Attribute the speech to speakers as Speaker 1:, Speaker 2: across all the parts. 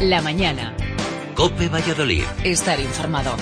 Speaker 1: La mañana.
Speaker 2: COPE Valladolid.
Speaker 1: Estar informado.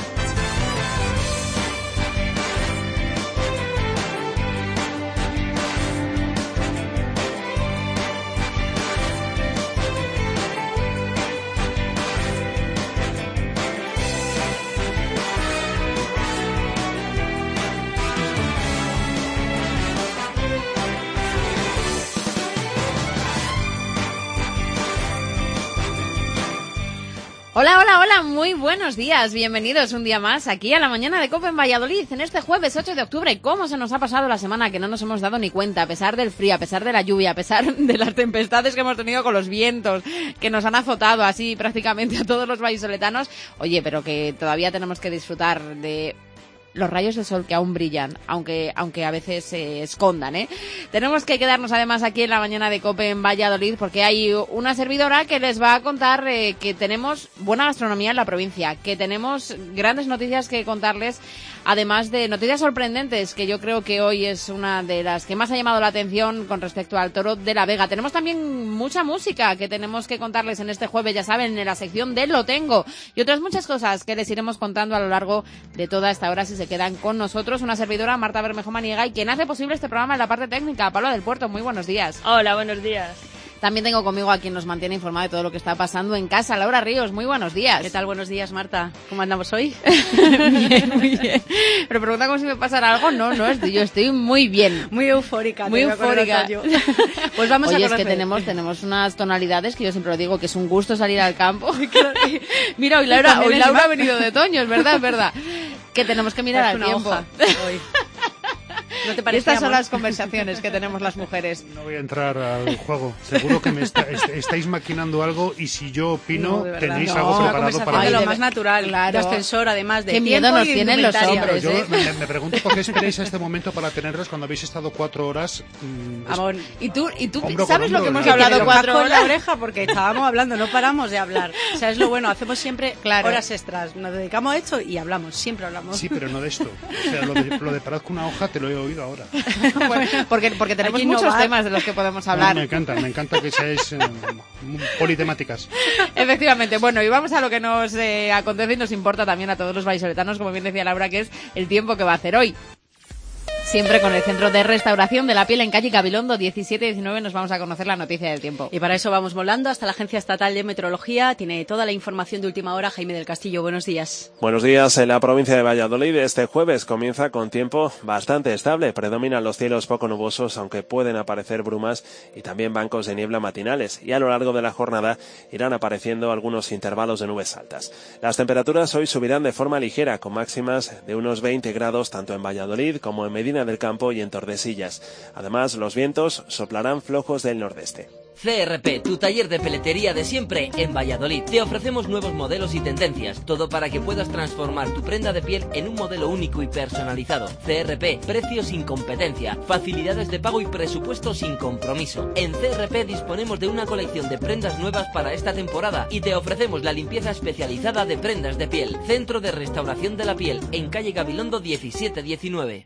Speaker 3: Hola, muy buenos días, bienvenidos un día más aquí a la mañana de COPE en Valladolid, en este jueves 8 de octubre. ¿Cómo se nos ha pasado la semana que no nos hemos dado ni cuenta? A pesar del frío, a pesar de la lluvia, a pesar de las tempestades que hemos tenido con los vientos, que nos han azotado así prácticamente a todos los vallisoletanos. Oye, pero que todavía tenemos que disfrutar de los rayos de sol que aún brillan, aunque a veces se escondan, ¿eh? Tenemos que quedarnos además aquí en la mañana de COPE en Valladolid porque hay una servidora que les va a contar que tenemos buena gastronomía en la provincia, que tenemos grandes noticias que contarles, además de noticias sorprendentes, que yo creo que hoy es una de las que más ha llamado la atención con respecto al Toro de la Vega. Tenemos también mucha música que tenemos que contarles en este jueves, ya saben, en la sección de Lo Tengo, y otras muchas cosas que les iremos contando a lo largo de toda esta hora si se quedan con nosotros. Una servidora, Marta Bermejo Maniega, y quien hace posible este programa en la parte técnica, Paula del Puerto. Muy buenos días.
Speaker 4: Hola, buenos días.
Speaker 3: También tengo conmigo a quien nos mantiene informado de todo lo que está pasando en casa, Laura Ríos. Muy buenos días.
Speaker 4: ¿Qué tal? Buenos días, Marta. ¿Cómo andamos hoy?
Speaker 3: Bien, muy bien. Pero pregunta como si me pasara algo. No, yo estoy muy bien.
Speaker 4: Muy eufórica.
Speaker 3: Muy eufórica.
Speaker 4: Pues vamos a
Speaker 3: Oye,
Speaker 4: conocer.
Speaker 3: Es que tenemos unas tonalidades que yo siempre lo digo, que es un gusto salir al campo. Mira, hoy Laura ha venido de otoño, es verdad. Que tenemos que mirar al tiempo.
Speaker 4: Hoy. ¿No te parece?
Speaker 3: Estas son las conversaciones que tenemos las mujeres.
Speaker 5: No voy a entrar al juego. Seguro que estáis maquinando algo y si yo opino, tenéis algo preparado para
Speaker 4: de
Speaker 5: mí.
Speaker 4: lo más natural,
Speaker 3: claro.
Speaker 4: De ascensor, además de
Speaker 3: qué miedo nos tienen los hombres.
Speaker 5: Yo me pregunto por qué esperáis a este momento para tenerlas cuando habéis estado 4 horas.
Speaker 3: Amor, ¿y tú
Speaker 5: hombro
Speaker 3: sabes
Speaker 5: con
Speaker 3: lo que
Speaker 5: hombro,
Speaker 3: hemos hablado 4 horas?
Speaker 4: Con la oreja porque estábamos hablando, no paramos de hablar. O sea, es lo bueno, hacemos siempre horas extras. Nos dedicamos a esto y hablamos, siempre hablamos.
Speaker 5: Sí, pero no de esto. O sea, lo de parad con una hoja te lo he oído ahora.
Speaker 3: Bueno, porque tenemos muchos temas de los que podemos hablar.
Speaker 5: No, me encanta que seáis politemáticas.
Speaker 3: Efectivamente. Bueno, y vamos a lo que nos acontece y nos importa también a todos los vallisoletanos, como bien decía Laura, que es el tiempo que va a hacer hoy. Siempre con el Centro de Restauración de la Piel en calle Gabilondo 17-19 nos vamos a conocer la noticia del tiempo.
Speaker 4: Y para eso vamos volando hasta la Agencia Estatal de Meteorología. Tiene toda la información de última hora Jaime del Castillo. Buenos días.
Speaker 6: Buenos días. En la provincia de Valladolid este jueves comienza con tiempo bastante estable. Predominan los cielos poco nubosos, aunque pueden aparecer brumas y también bancos de niebla matinales. Y a lo largo de la jornada irán apareciendo algunos intervalos de nubes altas. Las temperaturas hoy subirán de forma ligera, con máximas de unos 20 grados tanto en Valladolid como en Medina del Campo y en Tordesillas. Además, los vientos soplarán flojos del nordeste.
Speaker 7: CRP, tu taller de peletería de siempre en Valladolid. Te ofrecemos nuevos modelos y tendencias, todo para que puedas transformar tu prenda de piel en un modelo único y personalizado. CRP, precios sin competencia, facilidades de pago y presupuesto sin compromiso. En CRP disponemos de una colección de prendas nuevas para esta temporada y te ofrecemos la limpieza especializada de prendas de piel. Centro de Restauración de la Piel, en calle Gabilondo 17-19.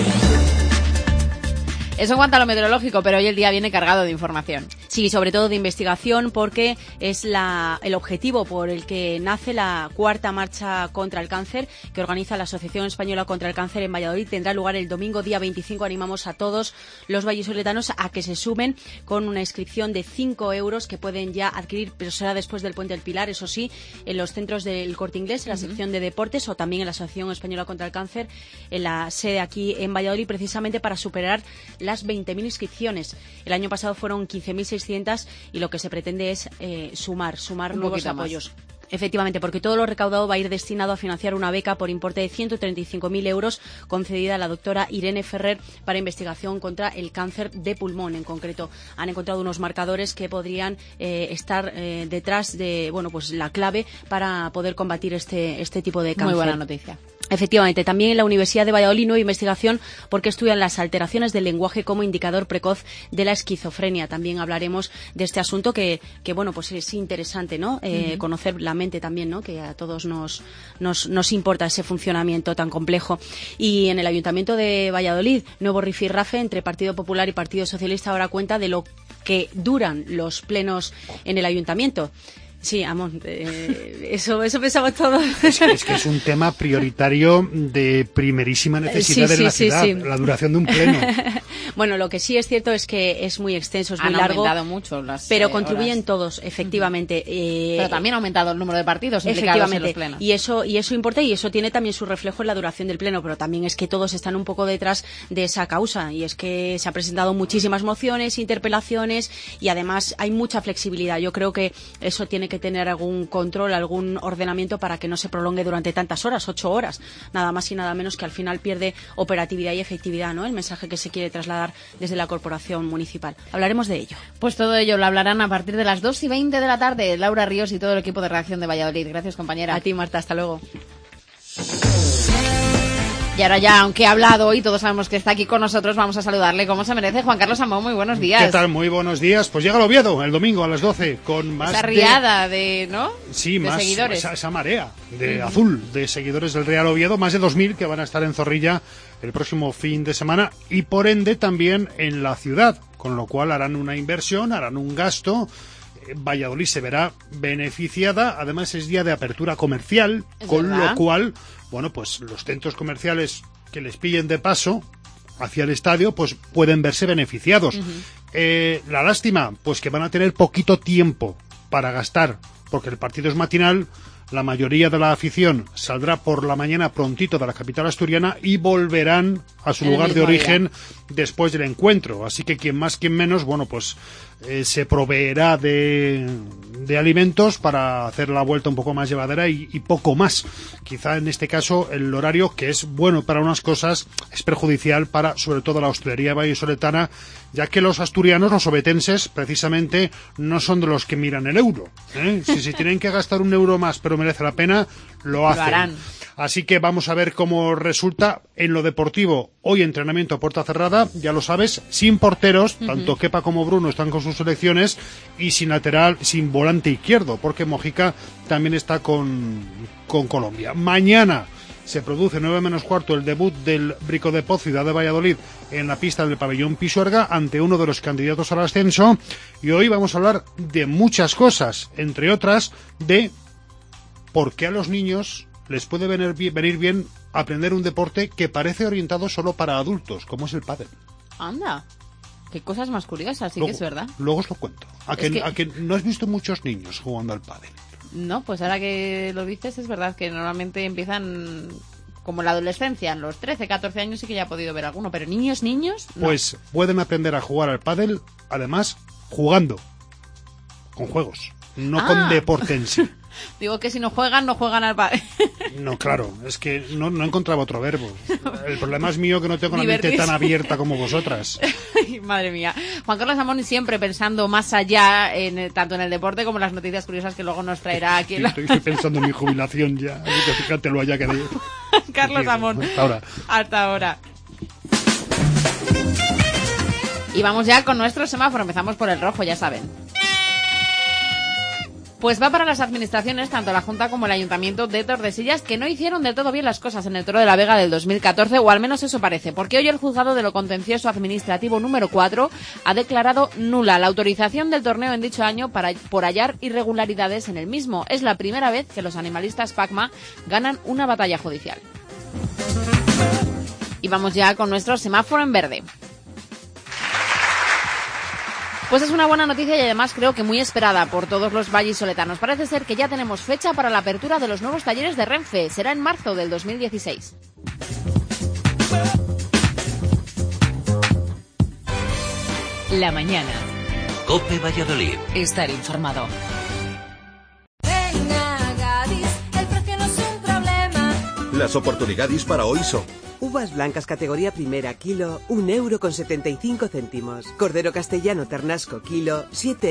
Speaker 3: Eso en cuanto a lo meteorológico, pero hoy el día viene cargado de información.
Speaker 4: Sí, sobre todo de investigación, porque es el objetivo por el que nace la cuarta marcha contra el cáncer que organiza la Asociación Española contra el Cáncer en Valladolid. Tendrá lugar el domingo, día 25. Animamos a todos los vallisoletanos a que se sumen con una inscripción de 5 euros que pueden ya adquirir, pero será después del Puente del Pilar, eso sí, en los centros del Corte Inglés, en la sección de deportes, o también en la Asociación Española contra el Cáncer, en la sede aquí en Valladolid, precisamente para superar las 20.000 inscripciones. El año pasado fueron 15.600 y lo que se pretende es sumar nuevos apoyos. Efectivamente, porque todo lo recaudado va a ir destinado a financiar una beca por importe de 135.000 euros concedida a la doctora Irene Ferrer para investigación contra el cáncer de pulmón en concreto. Han encontrado unos marcadores que podrían estar detrás de, pues la clave para poder combatir este tipo de cáncer.
Speaker 3: Muy buena noticia.
Speaker 4: Efectivamente, también en la Universidad de Valladolid nueva investigación porque estudian las alteraciones del lenguaje como indicador precoz de la esquizofrenia. También hablaremos de este asunto que pues es interesante, ¿no? Conocer la mente también, ¿no? Que a todos nos importa ese funcionamiento tan complejo. Y en el Ayuntamiento de Valladolid, nuevo rifirrafe entre Partido Popular y Partido Socialista, ahora cuenta de lo que duran los plenos en el Ayuntamiento. Sí, Amón, eso pensamos todos.
Speaker 5: Es que es un tema prioritario de primerísima necesidad en la ciudad, la duración de un pleno.
Speaker 4: Bueno, lo que sí es cierto es que es muy extenso, es muy largo.
Speaker 3: Han aumentado mucho las
Speaker 4: pero contribuyen
Speaker 3: horas.
Speaker 4: Todos, efectivamente.
Speaker 3: Pero también ha aumentado el número de partidos implicados en los plenos.
Speaker 4: Y eso importa, y eso tiene también su reflejo en la duración del pleno, pero también es que todos están un poco detrás de esa causa, y es que se han presentado muchísimas mociones, interpelaciones, y además hay mucha flexibilidad. Yo creo que eso tiene que tener algún control, algún ordenamiento para que no se prolongue durante tantas horas, 8 horas, nada más y nada menos, que al final pierde operatividad y efectividad, ¿no? El mensaje que se quiere trasladar desde la corporación municipal. Hablaremos de ello.
Speaker 3: Pues todo ello lo hablarán a partir de las 2:20 de la tarde Laura Ríos y todo el equipo de redacción de Valladolid. Gracias, compañera.
Speaker 4: A ti, Marta, hasta luego.
Speaker 3: Y ahora ya, aunque ha hablado y todos sabemos que está aquí con nosotros, vamos a saludarle como se merece. Juan Carlos Amón, muy buenos días.
Speaker 5: ¿Qué tal? Muy buenos días. Pues llega el Oviedo el domingo a las 12 con más
Speaker 3: esa riada ¿no?
Speaker 5: Sí,
Speaker 3: de
Speaker 5: más
Speaker 3: seguidores.
Speaker 5: Esa marea de azul de seguidores del Real Oviedo, más de 2.000 que van a estar en Zorrilla el próximo fin de semana y por ende también en la ciudad, con lo cual harán una inversión, harán un gasto. Valladolid se verá beneficiada, además es día de apertura comercial, con lo cual, bueno, pues los centros comerciales que les pillen de paso hacia el estadio, pues pueden verse beneficiados. La lástima, pues que van a tener poquito tiempo para gastar, porque el partido es matinal, la mayoría de la afición saldrá por la mañana prontito de la capital asturiana y volverán a su lugar de origen después del encuentro. Así que quien más, quien menos, bueno, pues se proveerá de alimentos para hacer la vuelta un poco más llevadera y poco más. Quizá en este caso el horario, que es bueno para unas cosas, es perjudicial para sobre todo la hostelería vallisoletana, ya que los asturianos, los obetenses, precisamente no son de los que miran el euro. Si tienen que gastar un euro más pero merece la pena, lo hacen.
Speaker 3: Harán.
Speaker 5: Así que vamos a ver cómo resulta en lo deportivo. Hoy entrenamiento a puerta cerrada, ya lo sabes, sin porteros, tanto Kepa como Bruno están con sus selecciones y sin lateral, sin volante izquierdo, porque Mojica también está con Colombia. Mañana se produce 9:15 el debut del Brico de Poz Ciudad de Valladolid en la pista del pabellón Pisuerga ante uno de los candidatos al ascenso, y hoy vamos a hablar de muchas cosas, entre otras de por qué a los niños les puede venir bien aprender un deporte que parece orientado solo para adultos, como es el pádel.
Speaker 3: Anda, qué cosas más curiosas, sí,
Speaker 5: luego,
Speaker 3: que es verdad.
Speaker 5: Luego os lo cuento. ¿A que no has visto muchos niños jugando al pádel?
Speaker 3: No, pues ahora que lo dices es verdad que normalmente empiezan como en la adolescencia, en los 13, 14 años sí que ya he podido ver alguno, pero niños, no.
Speaker 5: Pues pueden aprender a jugar al pádel, además, jugando, con juegos, no con deporte en sí.
Speaker 3: Digo que si no juegan al pádel.
Speaker 5: No, claro, es que no encontraba otro verbo. El problema es mío, que no tengo la mente tan abierta como vosotras.
Speaker 3: Ay, madre mía. Juan Carlos Amón siempre pensando más allá, tanto en el deporte como en las noticias curiosas que luego nos traerá aquí.
Speaker 5: Estoy pensando en mi jubilación ya, así que fíjate lo allá que de...
Speaker 3: Carlos Amón. Hasta ahora. Y vamos ya con nuestro semáforo. Empezamos por el rojo, ya saben. Pues va para las administraciones, tanto la Junta como el Ayuntamiento de Tordesillas, que no hicieron del todo bien las cosas en el Toro de la Vega del 2014, o al menos eso parece, porque hoy el Juzgado de lo Contencioso Administrativo número 4 ha declarado nula la autorización del torneo en dicho año por hallar irregularidades en el mismo. Es la primera vez que los animalistas PACMA ganan una batalla judicial. Y vamos ya con nuestro semáforo en verde. Pues es una buena noticia y además creo que muy esperada por todos los vallisoletanos. Parece ser que ya tenemos fecha para la apertura de los nuevos talleres de Renfe. Será en marzo del 2016.
Speaker 1: La mañana.
Speaker 2: COPE Valladolid.
Speaker 1: Estar informado.
Speaker 8: El precio no es un problema.
Speaker 9: Las oportunidades para hoy son:
Speaker 10: uvas blancas categoría primera kilo, 1,75 €. Cordero castellano ternasco kilo,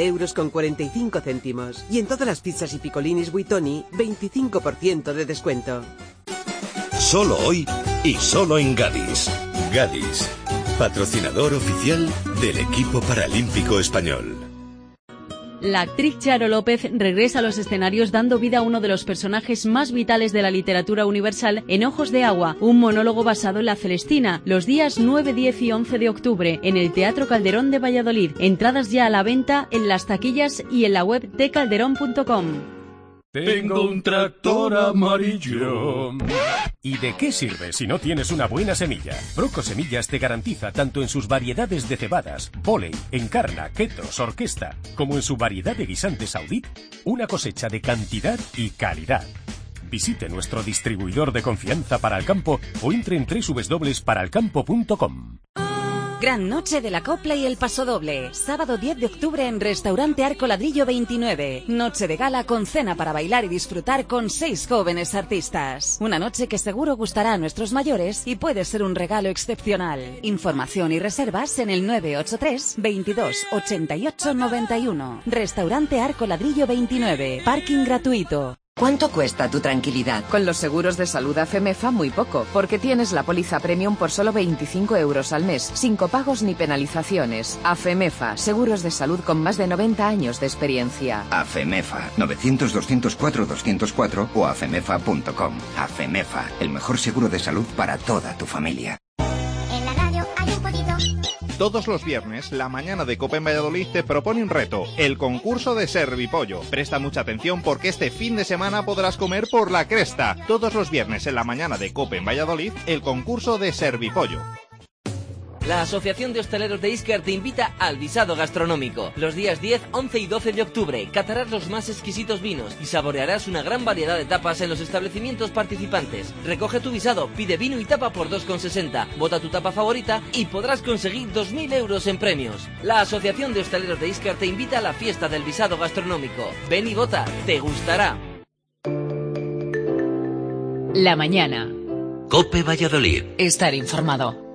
Speaker 10: 7,45 €. Y en todas las pizzas y picolinis Buitoni, 25% de descuento.
Speaker 9: Solo hoy y solo en Gadis. Gadis, patrocinador oficial del equipo paralímpico español.
Speaker 4: La actriz Charo López regresa a los escenarios dando vida a uno de los personajes más vitales de la literatura universal en Ojos de Agua, un monólogo basado en la Celestina, los días 9, 10 y 11 de octubre en el Teatro Calderón de Valladolid. Entradas ya a la venta en las taquillas y en la web de calderón.com.
Speaker 11: Tengo un tractor amarillo. ¿Y de qué sirve si no tienes una buena semilla? Broco Semillas te garantiza tanto en sus variedades de cebadas, volei, encarna, ketos, orquesta, como en su variedad de guisantes Audit, una cosecha de cantidad y calidad. Visite nuestro distribuidor de confianza para el campo o entre en www.paralcampo.com.
Speaker 12: Gran noche de la copla y el pasodoble. Sábado 10 de octubre en Restaurante Arco Ladrillo 29. Noche de gala con cena para bailar y disfrutar con 6 jóvenes artistas. Una noche que seguro gustará a nuestros mayores y puede ser un regalo excepcional. Información y reservas en el 983 22 88 91. Restaurante Arco Ladrillo 29. Parking gratuito.
Speaker 13: ¿Cuánto cuesta tu tranquilidad? Con los seguros de salud AFEMEFA muy poco, porque tienes la póliza premium por solo 25 euros al mes, sin copagos ni penalizaciones. AFEMEFA, seguros de salud con más de 90 años de experiencia.
Speaker 14: AFEMEFA, 900-204-204 o afemefa.com. AFEMEFA, el mejor seguro de salud para toda tu familia.
Speaker 15: En la radio hay un pollito.
Speaker 16: Todos los viernes, la mañana de Copa en Valladolid te propone un reto, el concurso de Servipollo. Presta mucha atención porque este fin de semana podrás comer por la cresta. Todos los viernes en la mañana de Copa en Valladolid, el concurso de Servipollo.
Speaker 7: La Asociación de Hosteleros de Íscar te invita al visado gastronómico. Los días 10, 11 y 12 de octubre catarás los más exquisitos vinos y saborearás una gran variedad de tapas en los establecimientos participantes. Recoge tu visado, pide vino y tapa por 2,60. Vota tu tapa favorita y podrás conseguir 2.000 euros en premios. La Asociación de Hosteleros de Íscar te invita a la fiesta del visado gastronómico. Ven y vota, te gustará.
Speaker 1: La mañana.
Speaker 2: COPE Valladolid.
Speaker 1: Estar informado.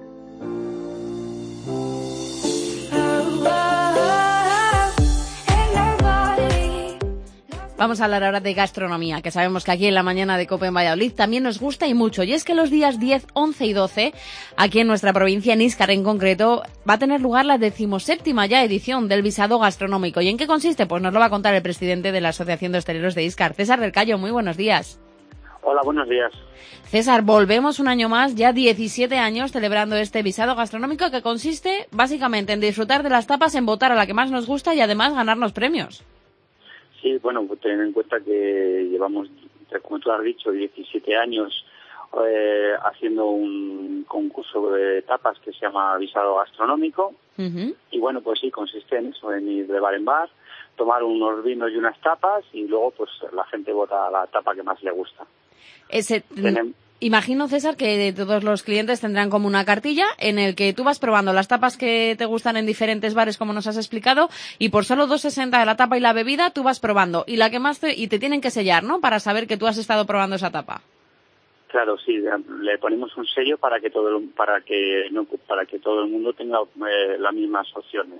Speaker 3: Vamos a hablar ahora de gastronomía, que sabemos que aquí en la mañana de COPE en Valladolid también nos gusta y mucho. Y es que los días 10, 11 y 12, aquí en nuestra provincia, en Íscar en concreto, va a tener lugar la 17ª ya edición del visado gastronómico. ¿Y en qué consiste? Pues nos lo va a contar el presidente de la Asociación de Hosteleros de Íscar, César del Callo. Muy buenos días.
Speaker 17: Hola, buenos días.
Speaker 3: César, volvemos un año más, ya 17 años celebrando este visado gastronómico que consiste básicamente en disfrutar de las tapas, en votar a la que más nos gusta y además ganarnos premios.
Speaker 17: Sí, bueno, pues ten en cuenta que llevamos, como tú has dicho, 17 años haciendo un concurso de tapas que se llama visado gastronómico. Y bueno, pues sí, consiste en eso, en ir de bar en bar, tomar unos vinos y unas tapas y luego pues la gente vota la tapa que más le gusta.
Speaker 3: Imagino, César, que todos los clientes tendrán como una cartilla en el que tú vas probando las tapas que te gustan en diferentes bares, como nos has explicado, y por solo 2,60 de la tapa y la bebida tú vas probando y la que más y te tienen que sellar, ¿no? Para saber que tú has estado probando esa tapa.
Speaker 17: Claro, sí, le ponemos un sello para que todo el mundo tenga las mismas opciones.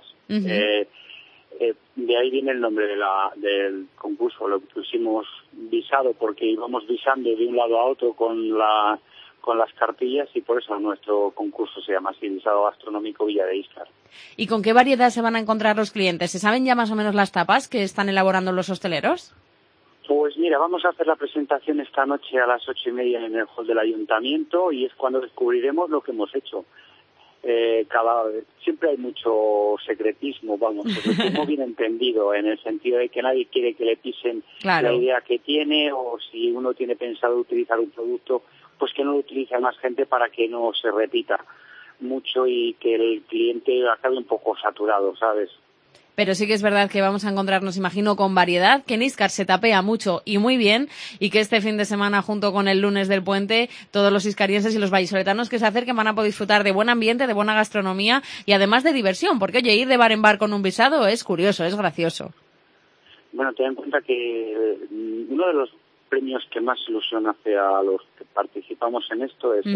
Speaker 17: De ahí viene el nombre del concurso. Lo pusimos visado porque íbamos visando de un lado a otro con las cartillas y por eso nuestro concurso se llama así, Visado Gastronómico Villa de Íscar.
Speaker 3: ¿Y con qué variedad se van a encontrar los clientes? ¿Se saben ya más o menos las tapas que están elaborando los hosteleros?
Speaker 17: Pues mira, vamos a hacer la presentación esta noche a las 8:30 en el hall del ayuntamiento y es cuando descubriremos lo que hemos hecho. Siempre hay mucho secretismo, secretismo bien entendido, en el sentido de que nadie quiere que le pisen la idea que tiene, o si uno tiene pensado utilizar un producto, pues que no lo utilice más gente para que no se repita mucho y que el cliente acabe un poco saturado, ¿sabes?
Speaker 3: Pero sí que es verdad que vamos a encontrarnos, imagino, con variedad, que en Íscar se tapea mucho y muy bien, y que este fin de semana, junto con el lunes del puente, todos los iscarienses y los vallisoletanos que se acerquen van a poder disfrutar de buen ambiente, de buena gastronomía y además de diversión, porque oye, ir de bar en bar con un visado es curioso, es gracioso.
Speaker 17: Bueno, ten en cuenta que uno de los premios que más ilusión hace a los que participamos en esto es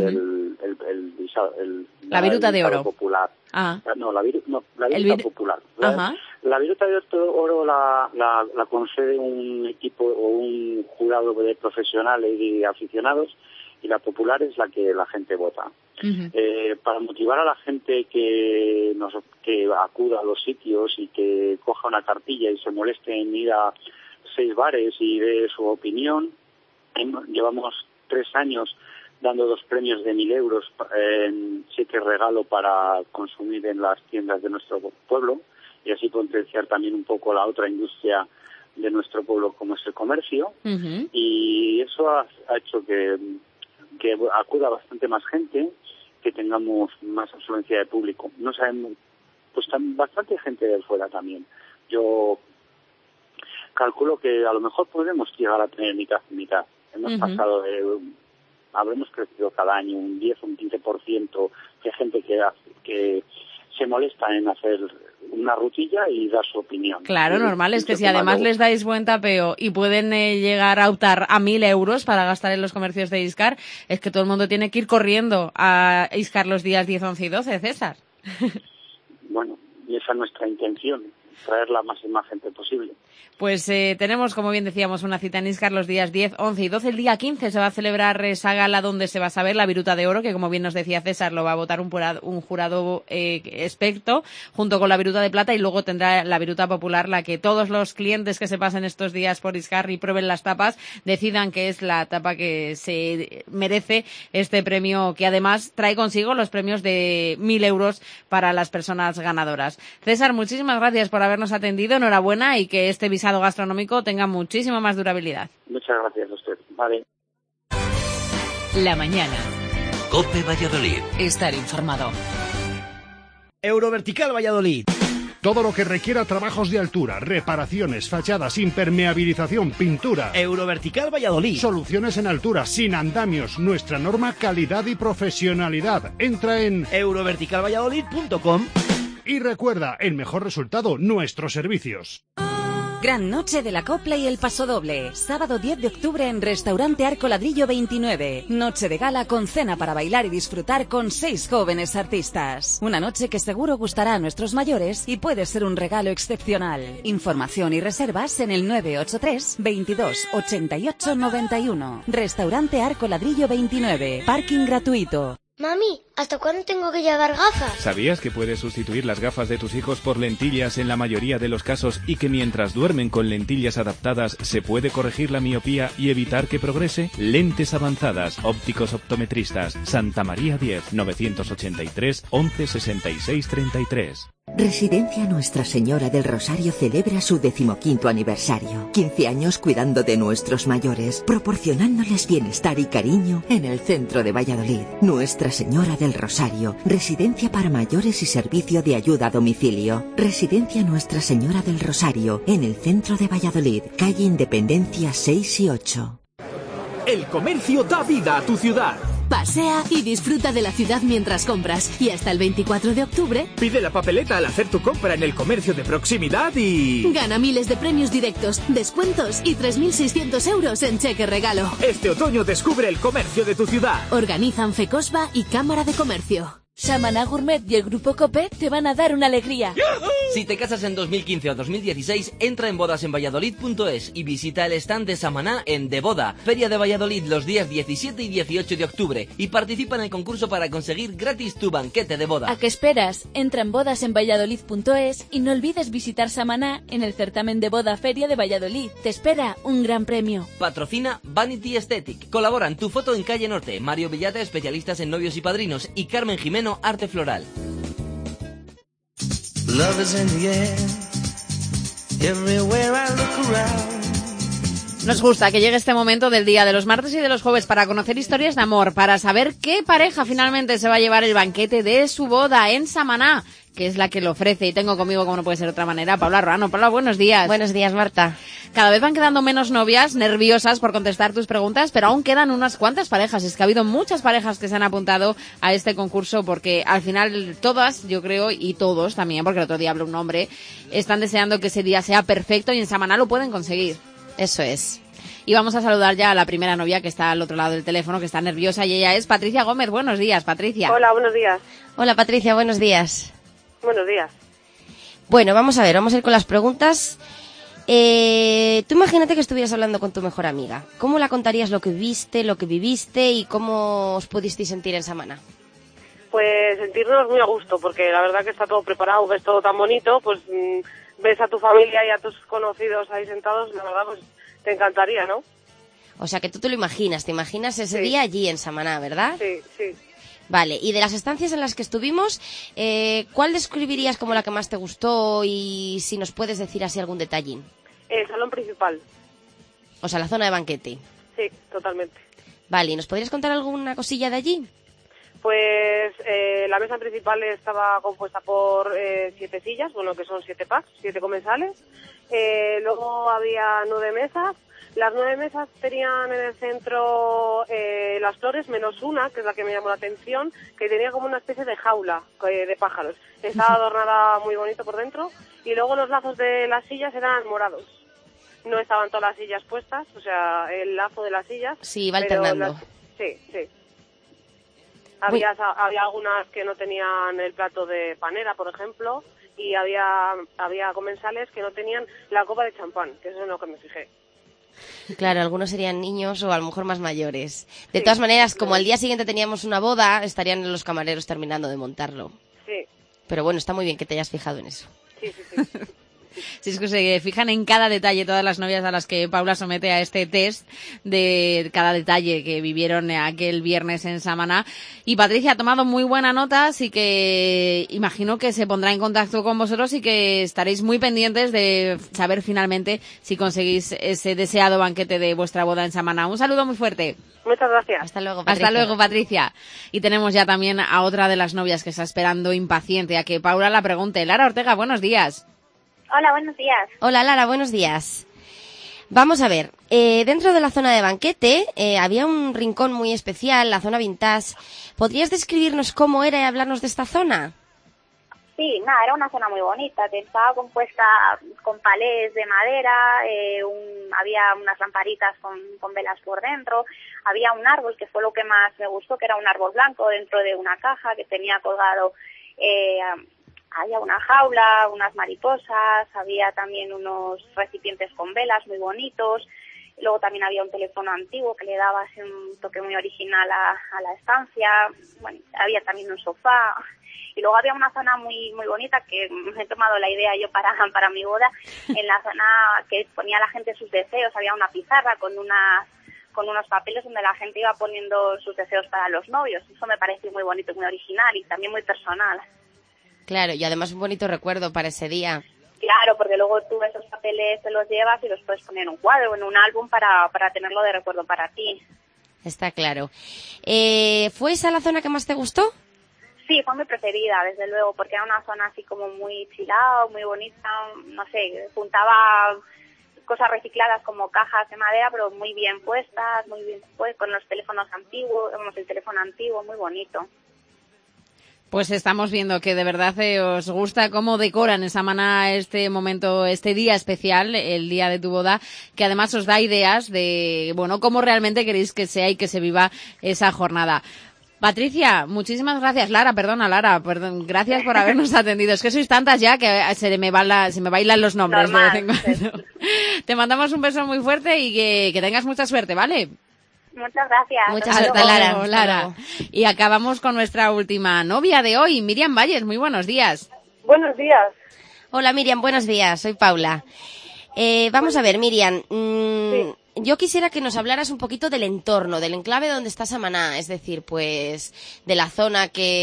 Speaker 3: la Viruta de Oro
Speaker 17: popular. No, la Viruta popular. La Viruta de Oro la concede un equipo o un jurado de profesionales y aficionados y la popular es la que la gente vota. Para motivar a la gente que acuda a los sitios y que coja una cartilla y se moleste en ir a 6 bares y dé su opinión, llevamos 3 años dando 2 premios de 1.000 euros en cheque regalo para consumir en las tiendas de nuestro pueblo y así potenciar también un poco la otra industria de nuestro pueblo como es el comercio. Y eso ha hecho que acuda bastante más gente, que tengamos más afluencia de público. No sabemos, pues bastante gente de fuera también. Yo calculo que a lo mejor podemos llegar a tener mitad y mitad. Hemos pasado habremos crecido cada año un 10 o un 15% de gente que se molesta en hacer una rutilla y dar su opinión.
Speaker 3: Claro, normal, es que si además les dais buen tapeo y pueden llegar a optar a 1.000 euros para gastar en los comercios de Iscar, es que todo el mundo tiene que ir corriendo a Iscar los días 10, 11 y 12, César.
Speaker 17: Bueno, y esa es nuestra intención, traer la máxima gente posible.
Speaker 3: Pues tenemos, como bien decíamos, una cita en Iscar los días 10, 11 y 12. El día 15 se va a celebrar esa gala donde se va a saber la Viruta de Oro, que como bien nos decía César, lo va a votar un jurado experto, junto con la Viruta de Plata, y luego tendrá la Viruta Popular, la que todos los clientes que se pasen estos días por Iscar y prueben las tapas, decidan que es la tapa que se merece este premio, que además trae consigo los premios de 1.000 euros para las personas ganadoras. César, muchísimas gracias por habernos atendido, enhorabuena y que este visado gastronómico tenga muchísima más durabilidad.
Speaker 17: Muchas gracias a usted. Vale.
Speaker 1: La mañana.
Speaker 2: COPE Valladolid.
Speaker 1: Estar informado.
Speaker 18: Eurovertical Valladolid.
Speaker 5: Todo lo que requiera trabajos de altura, reparaciones, fachadas, impermeabilización, pintura.
Speaker 18: Eurovertical Valladolid.
Speaker 5: Soluciones en altura, sin andamios. Nuestra norma calidad y profesionalidad. Entra en
Speaker 18: euroverticalvalladolid.com.
Speaker 5: Y recuerda, el mejor resultado, nuestros servicios.
Speaker 12: Gran noche de la copla y el pasodoble. Sábado 10 de octubre en Restaurante Arco Ladrillo 29. Noche de gala con cena para bailar y disfrutar con 6 jóvenes artistas. Una noche que seguro gustará a nuestros mayores y puede ser un regalo excepcional. Información y reservas en el 983 22 88 91. Restaurante Arco Ladrillo 29. Parking gratuito.
Speaker 15: Mami, ¿hasta cuándo tengo que llevar gafas?
Speaker 19: ¿Sabías que puedes sustituir las gafas de tus hijos por lentillas en la mayoría de los casos y que mientras duermen con lentillas adaptadas se puede corregir la miopía y evitar que progrese? Lentes avanzadas, ópticos optometristas, Santa María 10, 983 11 66 33.
Speaker 20: Residencia Nuestra Señora del Rosario celebra su 15º aniversario. 15 años cuidando de nuestros mayores, proporcionándoles bienestar y cariño en el centro de Valladolid. Nuestra Señora del Rosario, residencia para mayores y servicio de ayuda a domicilio. Residencia Nuestra Señora del Rosario, en el centro de Valladolid, calle Independencia 6 y 8.
Speaker 18: El comercio da vida a tu ciudad.
Speaker 21: Pasea y disfruta de la ciudad mientras compras. Y hasta el 24 de octubre...
Speaker 18: Pide la papeleta al hacer tu compra en el comercio de proximidad y...
Speaker 21: Gana miles de premios directos, descuentos y 3.600 euros en cheque regalo.
Speaker 18: Este otoño descubre el comercio de tu ciudad.
Speaker 21: Organizan FECOSBA y Cámara de Comercio.
Speaker 22: Samaná Gourmet y el Grupo COPE te van a dar una alegría.
Speaker 7: Si te casas en 2015 o 2016, entra en bodasenvalladolid.es y visita el stand de Samaná en De Boda, Feria de Valladolid, los días 17 y 18 de octubre, y participa en el concurso para conseguir gratis tu banquete de boda.
Speaker 22: ¿A qué esperas? Entra en bodasenvalladolid.es y no olvides visitar Samaná en el certamen de boda Feria de Valladolid. Te espera un gran premio.
Speaker 7: Patrocina Vanity Aesthetic. Colaboran Tu Foto en Calle Norte, Mario Villata, especialistas en novios y padrinos, y Carmen Jimeno, Arte Floral.
Speaker 23: Love is in the air, everywhere I look around.
Speaker 3: Nos gusta que llegue este momento del día de los martes y de los jueves para conocer historias de amor, para saber qué pareja finalmente se va a llevar el banquete de su boda en Samaná, que es la que lo ofrece. Y tengo conmigo, como no puede ser de otra manera, Paula Ruano. Paula, buenos días.
Speaker 24: Buenos días, Marta.
Speaker 3: Cada vez van quedando menos novias, nerviosas por contestar tus preguntas, pero aún quedan unas cuantas parejas. Es que ha habido muchas parejas que se han apuntado a este concurso porque al final todas, yo creo, y todos también, porque el otro día habló un hombre, están deseando que ese día sea perfecto y en Samaná lo pueden conseguir.
Speaker 24: Eso es.
Speaker 3: Y vamos a saludar ya a la primera novia que está al otro lado del teléfono, que está nerviosa, y ella es Patricia Gómez. Buenos días, Patricia.
Speaker 25: Hola, buenos días.
Speaker 24: Hola, Patricia, buenos días.
Speaker 25: Buenos días.
Speaker 24: Bueno, vamos a ir con las preguntas. Tú imagínate que estuvieras hablando con tu mejor amiga. ¿Cómo la contarías lo que viste, lo que viviste y cómo os pudisteis sentir en Samaná?
Speaker 6: Pues sentirnos muy a gusto, porque la verdad que está todo preparado, ves todo tan bonito, pues ves a tu familia y a tus conocidos ahí sentados, la verdad pues te encantaría, ¿no?
Speaker 24: O sea, que tú te lo imaginas, te imaginas ese día allí en Samaná, ¿verdad?
Speaker 6: Sí, sí.
Speaker 24: Vale, y de las estancias en las que estuvimos, ¿cuál describirías como la que más te gustó y si nos puedes decir así algún detallín?
Speaker 6: El salón principal.
Speaker 24: O sea, la zona de banquete.
Speaker 6: Sí, totalmente.
Speaker 24: Vale, ¿y nos podrías contar alguna cosilla de allí?
Speaker 6: Pues la mesa principal estaba compuesta por 7 sillas, bueno, que son 7 packs, 7 comensales. Luego había 9 mesas. Las 9 mesas tenían en el centro las flores, menos una, que es la que me llamó la atención, que tenía como una especie de jaula de pájaros. Estaba adornada muy bonito por dentro. Y luego los lazos de las sillas eran morados. No estaban todas las sillas puestas, o sea, el lazo de las sillas.
Speaker 24: Sí, va alternando.
Speaker 6: Sí. Había algunas que no tenían el plato de panera, por ejemplo, y había comensales que no tenían la copa de champán, que eso es en lo que me fijé.
Speaker 24: Claro, algunos serían niños o a lo mejor más mayores. De todas maneras, como al día siguiente teníamos una boda, estarían los camareros terminando de montarlo.
Speaker 6: Sí.
Speaker 24: Pero bueno, está muy bien que te hayas fijado en eso.
Speaker 6: Sí.
Speaker 3: Si es que se fijan en cada detalle todas las novias a las que Paula somete a este test de cada detalle que vivieron aquel viernes en Samaná. Y Patricia ha tomado muy buena nota, así que imagino que se pondrá en contacto con vosotros y que estaréis muy pendientes de saber finalmente si conseguís ese deseado banquete de vuestra boda en Samaná. Un saludo muy fuerte.
Speaker 6: Muchas gracias.
Speaker 24: Hasta luego, Patricia.
Speaker 3: Hasta luego, Patricia. Y tenemos ya también a otra de las novias que está esperando impaciente a que Paula la pregunte. Lara Ortega, buenos días.
Speaker 8: Hola, buenos días.
Speaker 24: Hola, Lara, buenos días. Vamos a ver, dentro de la zona de banquete había un rincón muy especial, la zona vintage. ¿Podrías describirnos cómo era y hablarnos de esta zona?
Speaker 8: Sí, nada, era una zona muy bonita, estaba compuesta con palés de madera, había unas lamparitas con velas por dentro, había un árbol que fue lo que más me gustó, que era un árbol blanco dentro de una caja que tenía colgado... había una jaula, unas mariposas, había también unos recipientes con velas muy bonitos. Luego también había un teléfono antiguo que le daba así un toque muy original a la estancia. Bueno, había también un sofá. Y luego había una zona muy muy bonita que me he tomado la idea yo para mi boda. En la zona que ponía la gente sus deseos, había una pizarra con unos papeles donde la gente iba poniendo sus deseos para los novios. Eso me pareció muy bonito, muy original y también muy personal.
Speaker 24: Claro, y además un bonito recuerdo para ese día.
Speaker 8: Claro, porque luego tú esos papeles te los llevas y los puedes poner en un cuadro o en un álbum para tenerlo de recuerdo para ti.
Speaker 24: Está claro. ¿Fue esa la zona que más te gustó?
Speaker 8: Sí, fue mi preferida, desde luego, porque era una zona así como muy chilao, muy bonita, no sé, juntaba cosas recicladas como cajas de madera, pero muy bien puestas, con los teléfonos antiguos, el teléfono antiguo, muy bonito.
Speaker 3: Pues estamos viendo que de verdad os gusta cómo decoran en Samaná este momento, este día especial, el día de tu boda, que además os da ideas de, bueno, cómo realmente queréis que sea y que se viva esa jornada. Patricia, muchísimas gracias. Lara, gracias por habernos atendido. Es que sois tantas ya que se me bailan los nombres de vez en cuando. Te mandamos un beso muy fuerte y que tengas mucha suerte, ¿vale?
Speaker 8: Muchas gracias.
Speaker 24: Mucha suerte, Lara.
Speaker 3: Y acabamos con nuestra última novia de hoy, Miriam Valles. Muy buenos días.
Speaker 6: Buenos días.
Speaker 24: Hola, Miriam, buenos días. Soy Paula. Vamos a ver, Miriam. Yo quisiera que nos hablaras un poquito del entorno, del enclave donde está Samaná, es decir, pues de la zona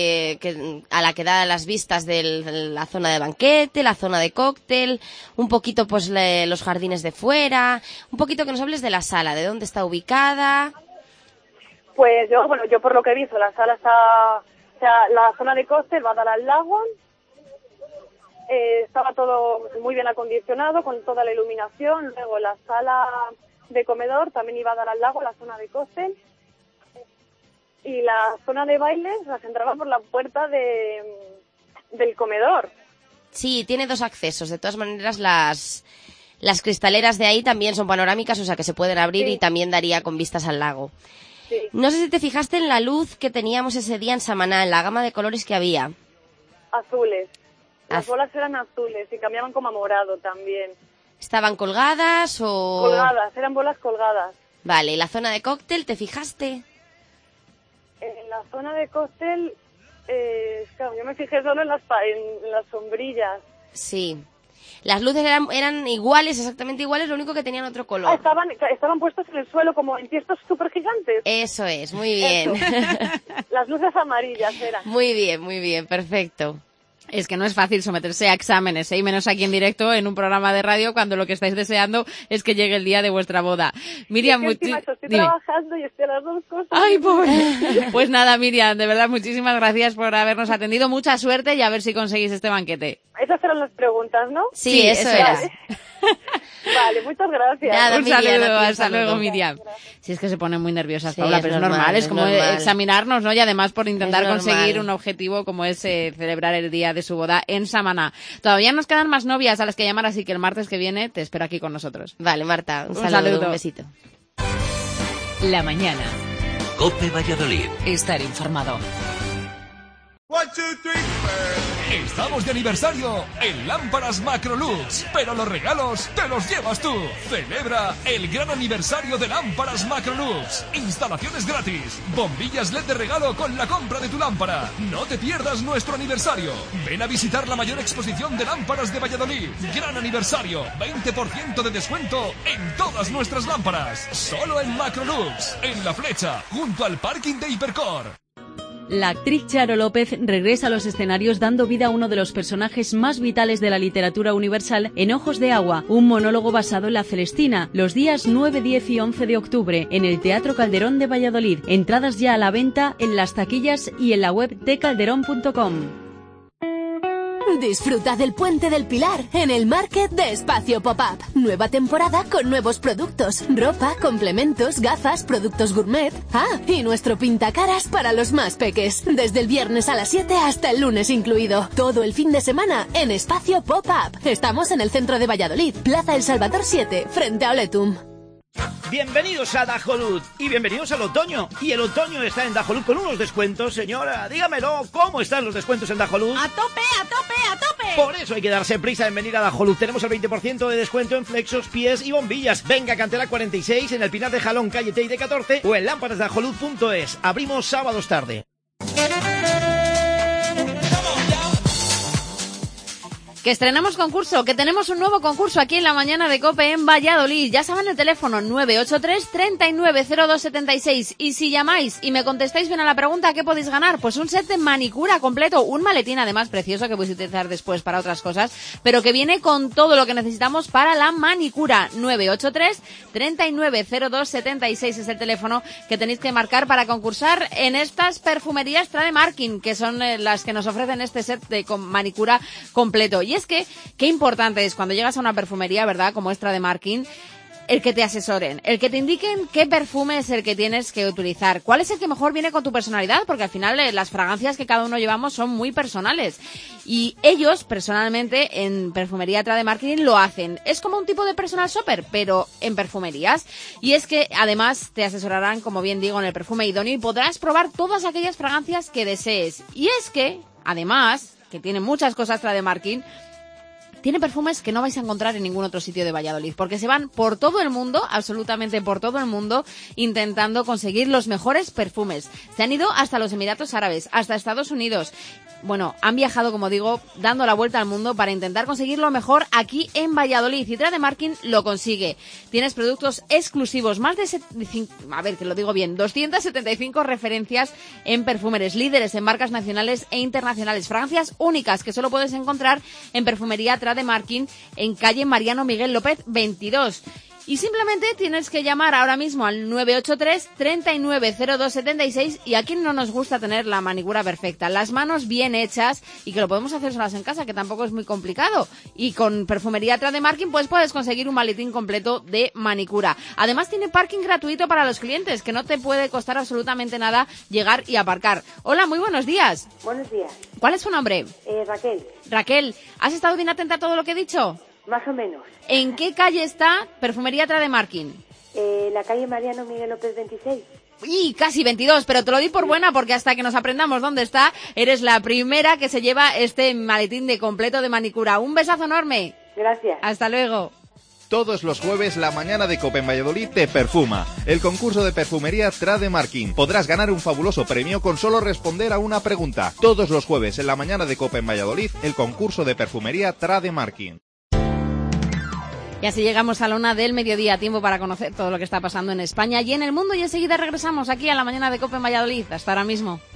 Speaker 24: a la que da las vistas de la zona de banquete, la zona de cóctel, un poquito pues los jardines de fuera, un poquito que nos hables de la sala, de dónde está ubicada.
Speaker 6: Pues yo por lo que he visto, la sala está, o sea, la zona de cóctel va a dar al lago. Estaba todo muy bien acondicionado con toda la iluminación. Luego la sala de comedor también iba a dar al lago, la zona de cóctel. Y la zona de bailes las entraba por la puerta del comedor.
Speaker 24: Sí, tiene 2 accesos. De todas maneras, las cristaleras de ahí también son panorámicas, o sea que se pueden abrir, sí. Y también daría con vistas al lago.
Speaker 6: Sí.
Speaker 24: No sé si te fijaste en la luz que teníamos ese día en Samaná, en la gama de colores que había.
Speaker 6: Azules. Las bolas eran azules y cambiaban como a morado también.
Speaker 24: ¿Estaban colgadas o...?
Speaker 6: Colgadas, eran bolas colgadas.
Speaker 24: Vale, ¿y la zona de cóctel, te fijaste?
Speaker 6: En la zona de cóctel, claro, yo me fijé solo en las sombrillas.
Speaker 24: Sí. Las luces eran iguales, exactamente iguales, lo único que tenían otro color.
Speaker 6: Estaban puestos en el suelo como en tiestos súper gigantes.
Speaker 24: Eso es, muy bien.
Speaker 6: Las luces amarillas eran.
Speaker 24: Muy bien, perfecto.
Speaker 3: Es que no es fácil someterse a exámenes, y menos aquí en directo en un programa de radio cuando lo que estáis deseando es que llegue el día de vuestra boda. Miriam,
Speaker 6: estoy trabajando y estoy a las dos cosas.
Speaker 3: Ay, pobre. Pues nada, Miriam, de verdad, muchísimas gracias por habernos atendido. Mucha suerte y a ver si conseguís este banquete.
Speaker 6: Esas eran las preguntas, ¿no?
Speaker 24: Sí, eso era.
Speaker 6: Vale, muchas gracias.
Speaker 3: Nada, un saludo, hasta luego, Miriam. Si es que se ponen muy nerviosas, Paula, pero es normal, es como examinarnos, ¿no? Y además por intentar conseguir un objetivo como es celebrar el día de su boda en Samaná. Todavía nos quedan más novias a las que llamar, así que el martes que viene te espero aquí con nosotros.
Speaker 24: Vale, Marta, un
Speaker 3: saludo,
Speaker 24: un besito.
Speaker 1: La mañana.
Speaker 2: COPE Valladolid.
Speaker 1: Estar informado.
Speaker 4: Estamos de aniversario en Lámparas Macrolux, pero los regalos te los llevas tú. Celebra el gran aniversario de Lámparas Macrolux. Instalaciones gratis, bombillas LED de regalo con la compra de tu lámpara. No te pierdas nuestro aniversario. Ven a visitar la mayor exposición de lámparas de Valladolid. Gran aniversario, 20% de descuento en todas nuestras lámparas. Solo en Macrolux, en La Flecha, junto al parking de Hipercor.
Speaker 9: La actriz Charo López regresa a los escenarios dando vida a uno de los personajes más vitales de la literatura universal en Ojos de Agua, un monólogo basado en la Celestina, los días 9, 10 y 11 de octubre en el Teatro Calderón de Valladolid. Entradas ya a la venta en las taquillas y en la web de calderón.com.
Speaker 21: Disfruta del Puente del Pilar en el Market de Espacio Pop-Up. Nueva temporada con nuevos productos, ropa, complementos, gafas, productos gourmet. Ah, y nuestro pintacaras para los más peques. Desde el viernes a las 7 hasta el lunes incluido. Todo el fin de semana en Espacio Pop-Up. Estamos en el centro de Valladolid, Plaza El Salvador 7, frente a Oletum.
Speaker 10: Bienvenidos a Dajolud y bienvenidos al otoño. Y el otoño está en Dajolud con unos descuentos, señora. Dígamelo, ¿cómo están los descuentos en Dajolud?
Speaker 11: ¡A tope, a tope, a tope!
Speaker 10: Por eso hay que darse prisa en venir a Dajolud. Tenemos el 20% de descuento en flexos, pies y bombillas. Venga a Cantera 46 en el Pinar de Jalón, calle Teide 14 o en lámparasdajolud.es. Abrimos sábados tarde.
Speaker 3: Que estrenamos concurso, que tenemos un nuevo concurso aquí en la mañana de COPE en Valladolid. Ya saben el teléfono 983 390276. Y si llamáis y me contestáis bien a la pregunta, ¿qué podéis ganar? Pues un set de manicura completo, un maletín además precioso que podéis utilizar después para otras cosas, pero que viene con todo lo que necesitamos para la manicura. 983 390276 es el teléfono que tenéis que marcar para concursar en estas perfumerías Trade Marking, que son las que nos ofrecen este set de manicura completo. Y es que, qué importante es cuando llegas a una perfumería, ¿verdad?, como es Trade Marking, el que te asesoren, el que te indiquen qué perfume es el que tienes que utilizar, cuál es el que mejor viene con tu personalidad, porque al final las fragancias que cada uno llevamos son muy personales. Y ellos, personalmente, en Perfumería Trade Marketing lo hacen. Es como un tipo de personal shopper, pero en perfumerías. Y es que, además, te asesorarán, como bien digo, en el perfume idóneo y podrás probar todas aquellas fragancias que desees. Y es que, además, que tiene muchas cosas Trade Marketing, tiene perfumes que no vais a encontrar en ningún otro sitio de Valladolid, porque se van por todo el mundo, absolutamente por todo el mundo, intentando conseguir los mejores perfumes. Se han ido hasta los Emiratos Árabes, hasta Estados Unidos. Bueno, han viajado, como digo, dando la vuelta al mundo para intentar conseguir lo mejor aquí en Valladolid. Y Trade Marketing lo consigue. Tienes productos exclusivos, más de 275 referencias en perfumes, líderes en marcas nacionales e internacionales, fragancias únicas que solo puedes encontrar en Perfumería Trade Marketing en calle Mariano Miguel López 22. Y simplemente tienes que llamar ahora mismo al 983 390276 y a quien no nos gusta tener la manicura perfecta, las manos bien hechas y que lo podemos hacer solas en casa, que tampoco es muy complicado. Y con Perfumería Trade Marketing pues puedes conseguir un maletín completo de manicura. Además tiene parking gratuito para los clientes, que no te puede costar absolutamente nada llegar y aparcar. Hola, muy buenos días.
Speaker 25: Buenos días.
Speaker 3: ¿Cuál es su nombre?
Speaker 25: Raquel.
Speaker 3: Raquel, ¿has estado bien atenta a todo lo que he dicho?
Speaker 25: Más o menos.
Speaker 3: ¿En qué calle está Perfumería Trade Marketing?
Speaker 25: La calle Mariano Miguel López 26.
Speaker 3: Y casi 22, pero te lo di por buena porque hasta que nos aprendamos dónde está, eres la primera que se lleva este maletín de completo de manicura. Un besazo enorme.
Speaker 25: Gracias.
Speaker 3: Hasta luego.
Speaker 5: Todos los jueves la mañana de COPE en Valladolid te perfuma. El concurso de perfumería Trademarking. Podrás ganar un fabuloso premio con solo responder a una pregunta. Todos los jueves en la mañana de COPE en Valladolid, el concurso de perfumería Trademarking.
Speaker 3: Y así llegamos a la 1 del mediodía, tiempo para conocer todo lo que está pasando en España y en el mundo, y enseguida regresamos aquí a la mañana de COPE en Valladolid. Hasta ahora mismo.